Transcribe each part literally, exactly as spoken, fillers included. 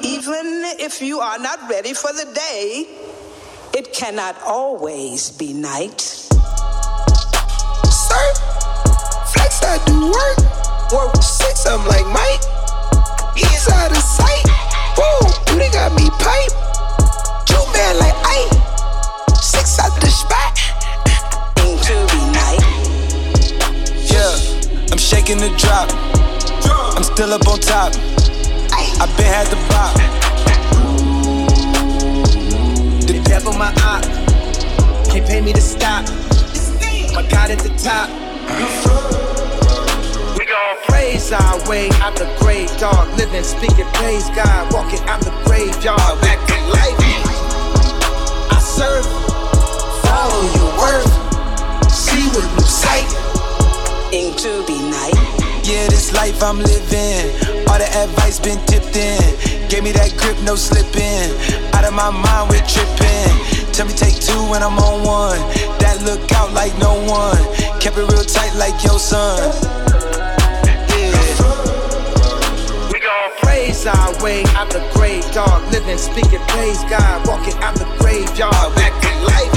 Even if you are not ready for the day, it cannot always be night. Sir, flex, I do work. Work six, I'm like Mike. He's out of sight. Whoa, dude, they got me pipe. Two man like Ike. Six out the spot. To be night. Yeah, I'm shaking the drop. I'm still up on top. I been had the bop. The devil my op. Can't pay me to stop. My God at the top. We gon' praise our way out the grave, dog. Living, speaking, praise God. Walking out the graveyard, back to life. I serve, follow your word. See with new sight. Into be night. Yeah, this life I'm living. All the advice been tipped in. Gave me that grip, no slipping. Out of my mind, we're tripping. Tell me take two when I'm on one. That look out like no one. Kept it real tight like your son. Yeah. We gon' praise our way out the grave, dog. Living, speaking, praise God. Walking out the graveyard, back to life.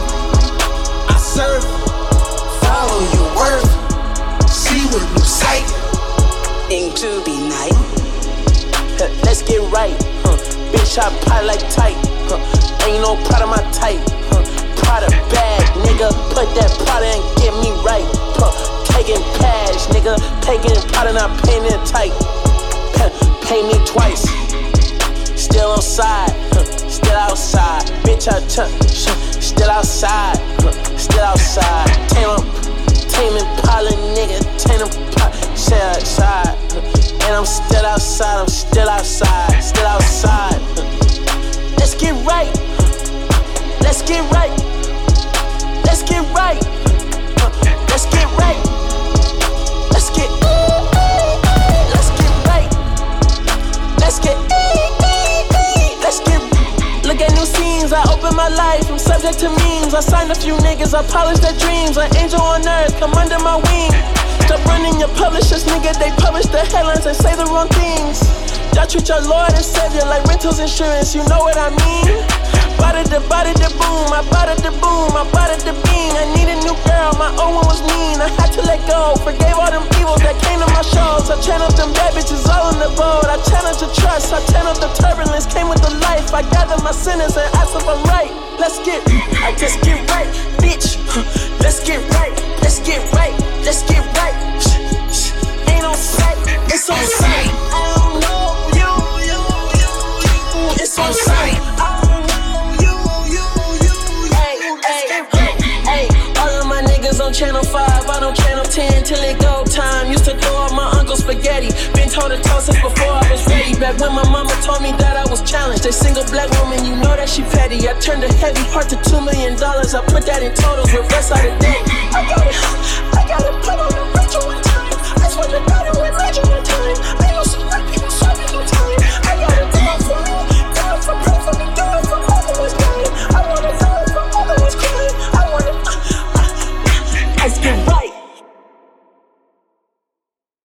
I serve, follow your word. See with new sight. Into be night. Huh, let's get right. Huh. Bitch, I pie like tight. Huh. Ain't no pride of my type. Huh. Prada bag, nigga. Put that Prada and get me right. Huh. Taking cash, nigga. Taking Prada, not paying it tight. Huh. Pay me twice. Still on side. Huh. Still outside. Bitch, I t- sh- still outside. Huh. Still outside. Tame Tame Impala, nigga. Tame Impala. Stay outside. And I'm still outside, I'm still outside, still outside. Let's get right. Let's get right. Let's get right. Let's get right. Let's get Let's get right. Let's get Let's get Look at new scenes, I open my life, I'm subject to memes. I signed a few niggas, I polished their dreams. An angel on earth, come under my wing. Stop running your publishers, nigga, they publish the headlines and say the wrong things. Y'all treat your Lord and Savior like rentals insurance, you know what I mean? Bada da bada da boom, I bada da boom, I bada da bean. I need a new girl, my old one was mean. I had to let go, forgave all them evils that came to my shows. I channeled them bad bitches all in the boat. I challenged the trust, I channeled the turbulence, came with the life. I gathered my sinners and asked if I'm right. Let's get, I just get right, bitch. Let's get right, let's get right, let's get right. Ain't on sight, it's on sight. I don't know you, you, you, you. It's on sight. I don't know you, you, you, you. Hey, hey, hey. All of my niggas on channel five, I don't channel ten till it go time. Used to throw out my uncle's spaghetti. Been told to toss since before I was ready. Back when my mama told me that I was challenged. A single black woman, you know that she petty. I turned a heavy heart to two million dollars. I put that in totals, reverse out of debt. I got it, I got it put on the retro one time. I swear to God it went retro one time. I ain't no